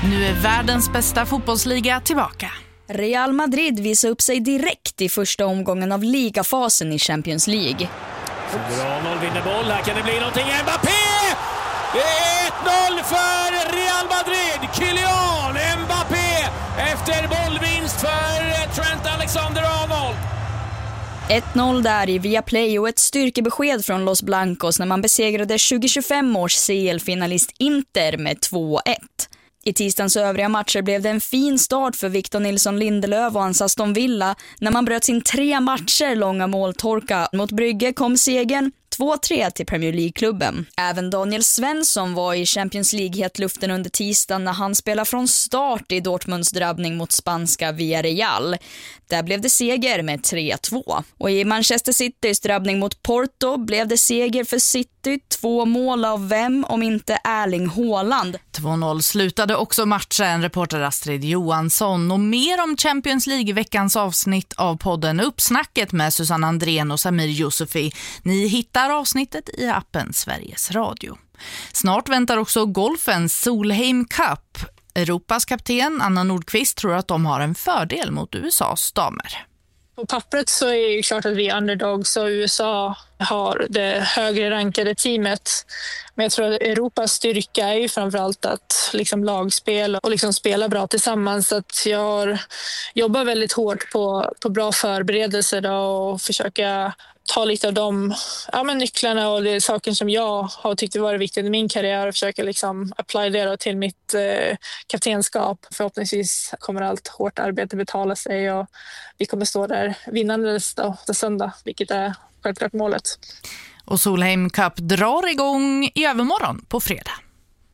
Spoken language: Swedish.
Nu är världens bästa fotbollsliga tillbaka. Real Madrid visar upp sig direkt i första omgången av ligafasen i Champions League. Ronald vinner boll, här kan det bli någonting. Mbappé! Det är 1-0 för Real Madrid. Kylian Mbappé efter bollvinst för Trent Alexander-Arnold. 1-0 där i Viaplay och ett styrkebesked från Los Blancos när man besegrade 2025 års CL-finalist Inter med 2-1. I tisdagens övriga matcher blev det en fin start för Victor Nilsson Lindelöf och hans Aston Villa när man bröt sin 3 matcher långa måltorka. Mot Brygge kom segern 2-3 till Premier League-klubben. Även Daniel Svensson var i Champions League-hetluften under tisdagen när han spelade från start i Dortmunds drabbning mot spanska Villarreal. Där blev det seger med 3-2. Och i Manchester Citys drabbning mot Porto blev det seger för City, 2 mål av vem om inte Erling Haaland. 2-0 slutade också matchen, reporter Astrid Johansson. Och mer om Champions League i veckans avsnitt av podden Uppsnacket med Susanne Andrén och Samir Yusufi. Ni hittar avsnittet i appen Sveriges Radio. Snart väntar också golfens Solheim Cup. Europas kapten Anna Nordqvist tror att de har en fördel mot USAs damer. På pappret så är det ju klart att vi är underdogs och USA har det högre rankade teamet. Men jag tror att Europas styrka är ju framförallt att liksom lagspel och liksom spela bra tillsammans. Så att jag jobbar väldigt hårt på bra förberedelser då och försöka ta lite av de nycklarna och det saker som jag har tyckt var viktigt i min karriär och försöka liksom apply det då till mitt kaptenskap. Förhoppningsvis kommer allt hårt arbete betala sig och vi kommer stå där vinnandes då söndag, vilket är självklart målet. Och Solheim Cup drar igång i övermorgon på fredag.